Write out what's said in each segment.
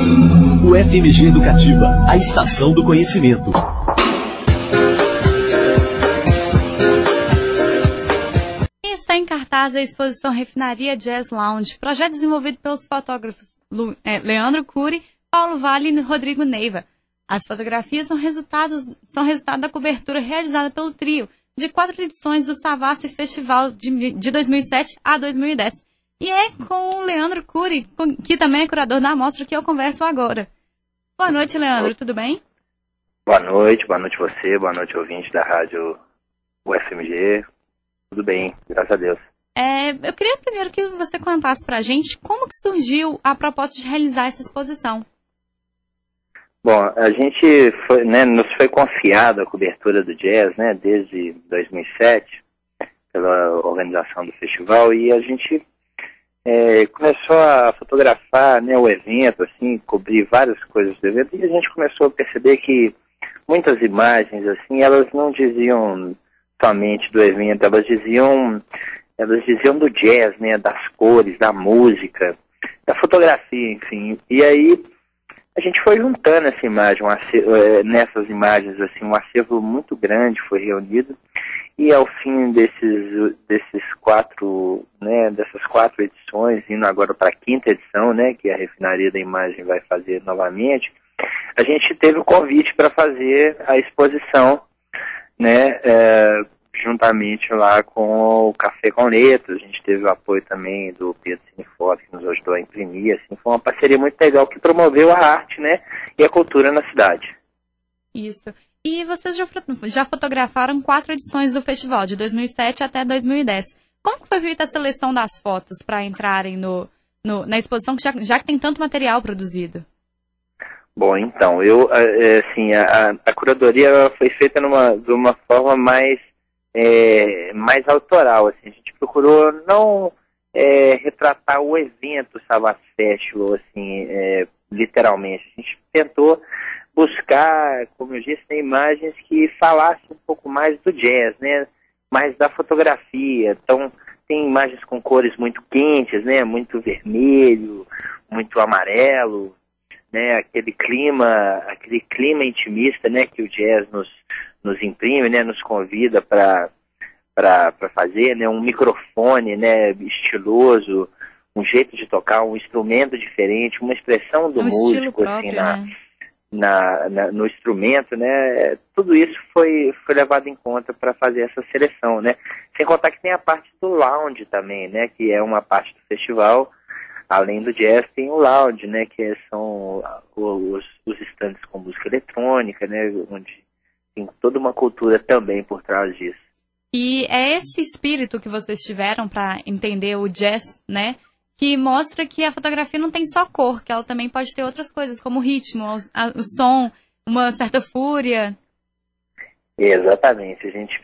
O FMG Educativa, a estação do conhecimento. Está em cartaz a exposição Refinaria Jazz Lounge, projeto desenvolvido pelos fotógrafos Leandro Cury, Paulo Vale e Rodrigo Neiva. As fotografias são resultado da cobertura realizada pelo trio de 4 edições do Savassi Festival de 2007 a 2010. E é com o Leandro Cury, que também é curador da amostra, que eu converso agora. Boa noite, Leandro, tudo bem? Boa noite você, boa noite ouvinte da rádio UFMG. Tudo bem, graças a Deus. Eu queria primeiro que você contasse pra gente como que surgiu a proposta de realizar essa exposição. Bom, a gente nos foi confiada a cobertura do jazz, desde 2007, pela organização do festival, e a gente começou a fotografar, o evento, assim, cobrir várias coisas do evento, e a gente começou a perceber que muitas imagens, assim, elas não diziam somente do evento, elas diziam do jazz, das cores, da música, da fotografia, enfim. E aí a gente foi juntando essa imagem, nessas imagens, assim, um acervo muito grande foi reunido, e ao fim dessas 4 edições, indo agora para a 5ª edição, que a Refinaria da Imagem vai fazer novamente, a gente teve o convite para fazer a exposição, juntamente lá com o Café com Letras. A gente teve o apoio também do Pedro Cinefoto, que nos ajudou a imprimir, assim, foi uma parceria muito legal que promoveu a arte, e a cultura na cidade. Isso. E vocês já fotografaram 4 edições do festival, de 2007 até 2010. Como que foi feita a seleção das fotos para entrarem na exposição, já que tem tanto material produzido? Bom, então, a curadoria foi feita de uma forma mais autoral, assim. A gente procurou não retratar o evento Savassi Festival, assim, literalmente. A gente tentou buscar, como eu disse, imagens que falassem um pouco mais do jazz, mais da fotografia. Então, tem imagens com cores muito quentes, muito vermelho, muito amarelo, aquele clima intimista, que o jazz nos imprime, nos convida para fazer, um microfone, estiloso, um jeito de tocar, um instrumento diferente, uma expressão do músico, próprio, assim, no instrumento, tudo isso foi levado em conta para fazer essa seleção, sem contar que tem a parte do lounge também, que é uma parte do festival. Além do jazz, tem o lounge, que são os estandes com música eletrônica, onde tem toda uma cultura também por trás disso. E é esse espírito que vocês tiveram para entender o jazz, que mostra que a fotografia não tem só cor, que ela também pode ter outras coisas, como o ritmo, o som, uma certa fúria. Exatamente, a gente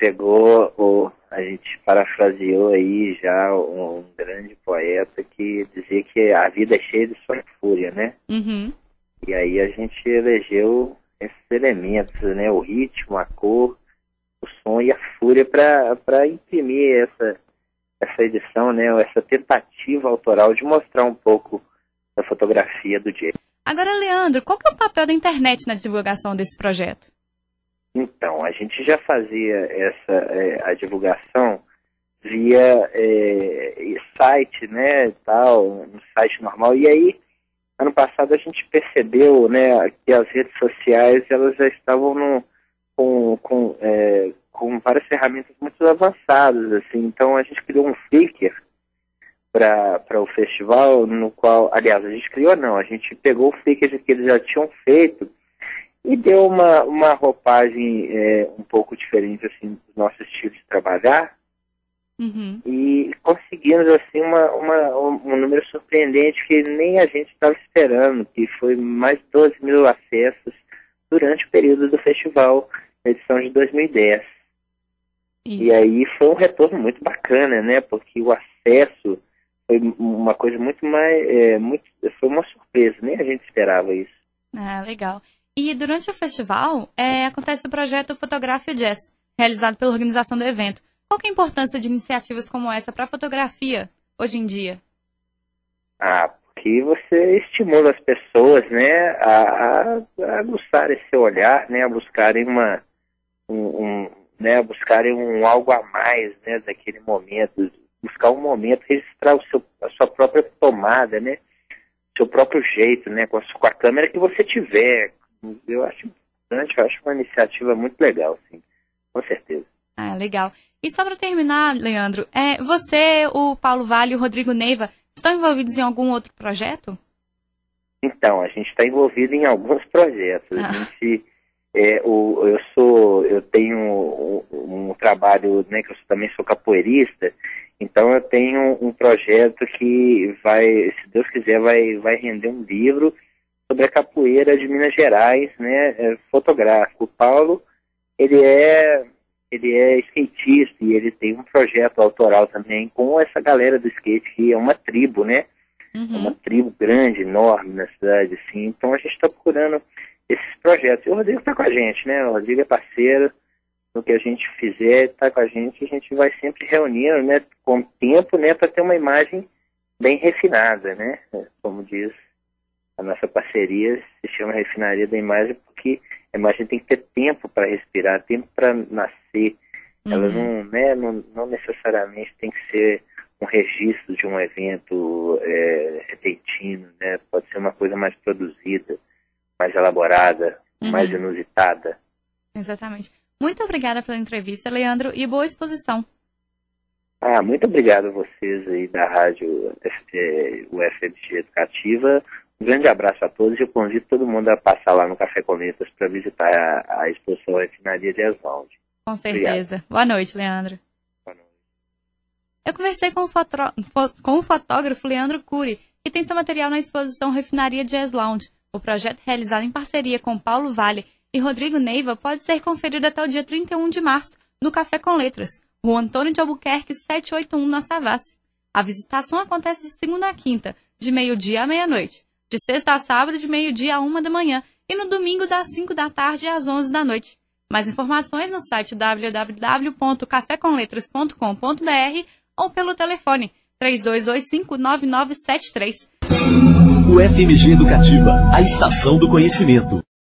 parafraseou aí já um grande poeta que dizia que a vida é cheia de som e fúria, Uhum. E aí a gente elegeu esses elementos, o ritmo, a cor, o som e a fúria para imprimir essa edição, essa tentativa autoral de mostrar um pouco da fotografia do jazz. Agora, Leandro, qual que é o papel da internet na divulgação desse projeto? Então, a gente já fazia a divulgação via site, um site normal. E aí, ano passado, a gente percebeu, que as redes sociais, elas já estavam com várias ferramentas muito avançadas, assim. Então, a gente criou um Flickr para o festival, no qual, aliás, a gente pegou o Flickr que eles já tinham feito e deu uma roupagem um pouco diferente, assim, do nosso estilo de trabalhar. Uhum. E conseguimos, assim, um número surpreendente que nem a gente estava esperando, que foi mais de 12 mil acessos durante o período do festival, na edição de 2010. Isso. E aí foi um retorno muito bacana, porque o acesso foi uma coisa muito mais... foi uma surpresa, nem a gente esperava isso. Ah, legal. E durante o festival, acontece o projeto Fotografia Jazz, realizado pela organização do evento. Qual que é a importância de iniciativas como essa para a fotografia hoje em dia? que você estimula as pessoas, né, a buscar esse olhar, né, a buscarem né, buscarem um algo a mais, né, daquele momento, buscar um momento, registrar a sua própria tomada, né, seu próprio jeito, né, com a câmera que você tiver. Eu acho importante, eu acho uma iniciativa muito legal, sim, com certeza. Ah, legal. E só para terminar, Leandro, você, o Paulo Vale e o Rodrigo Neiva estão envolvidos em algum outro projeto? Então, a gente está envolvido em alguns projetos. A gente, eu tenho um trabalho, né, que eu também sou capoeirista, então eu tenho um projeto que vai, se Deus quiser, vai render um livro sobre a capoeira de Minas Gerais, né, fotográfico. O Paulo, ele é skatista e ele tem um projeto autoral também com essa galera do skate, que é uma tribo, né? É uma tribo grande, enorme na cidade, assim. Então a gente está procurando esses projetos. E o Rodrigo está com a gente, né? O Rodrigo é parceiro. No que a gente fizer, está com a gente vai sempre reunindo, né? Com o tempo, né? Para ter uma imagem bem refinada, né? Como diz a nossa parceria, se chama Refinaria da Imagem, porque a imagem tem que ter tempo para respirar, tempo para nascer. Ela não necessariamente tem que ser um registro de um evento repentino, né? Pode ser uma coisa mais produzida, mais elaborada, mais inusitada. Exatamente. Muito obrigada pela entrevista, Leandro, e boa exposição. Muito obrigado a vocês aí da rádio UFMG Educativa. Um grande abraço a todos e eu convido todo mundo a passar lá no Café com Letras para visitar a exposição Refinaria Jazz Lounge. Com certeza. Obrigado. Boa noite, Leandro. Boa noite. Eu conversei com o fotógrafo Leandro Cury, que tem seu material na exposição Refinaria Jazz Lounge. O projeto, realizado em parceria com Paulo Vale e Rodrigo Neiva, pode ser conferido até o dia 31 de março no Café com Letras, Rua Antônio de Albuquerque, 781, na Savassi. A visitação acontece de segunda a quinta, de meio-dia à meia-noite, de sexta a sábado, de meio-dia a 1 da manhã, e no domingo, das 5 da tarde às 11 da noite. Mais informações no site www.cafecomletras.com.br ou pelo telefone 3225-9973. UFMG Educativa, a estação do conhecimento.